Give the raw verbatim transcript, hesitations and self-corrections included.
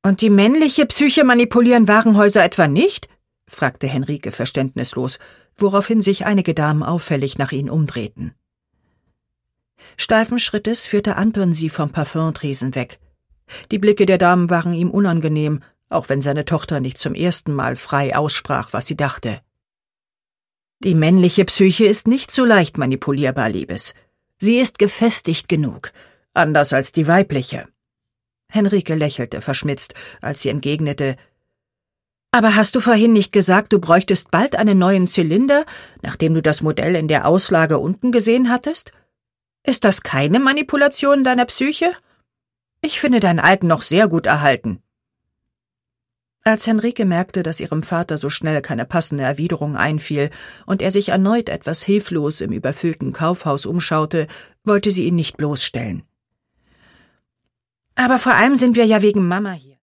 Und die männliche Psyche manipulieren Warenhäuser etwa nicht?« fragte Henrike verständnislos, woraufhin sich einige Damen auffällig nach ihnen umdrehten. Steifen Schrittes führte Anton sie vom Parfümtresen weg. Die Blicke der Damen waren ihm unangenehm, auch wenn seine Tochter nicht zum ersten Mal frei aussprach, was sie dachte. »Die männliche Psyche ist nicht so leicht manipulierbar, Liebes. Sie ist gefestigt genug, anders als die weibliche.« Henrike lächelte verschmitzt, als sie entgegnete: »Aber hast du vorhin nicht gesagt, du bräuchtest bald einen neuen Zylinder, nachdem du das Modell in der Auslage unten gesehen hattest? Ist das keine Manipulation deiner Psyche? Ich finde deinen alten noch sehr gut erhalten.« Als Henrike merkte, dass ihrem Vater so schnell keine passende Erwiderung einfiel und er sich erneut etwas hilflos im überfüllten Kaufhaus umschaute, wollte sie ihn nicht bloßstellen. »Aber vor allem sind wir ja wegen Mama hier.«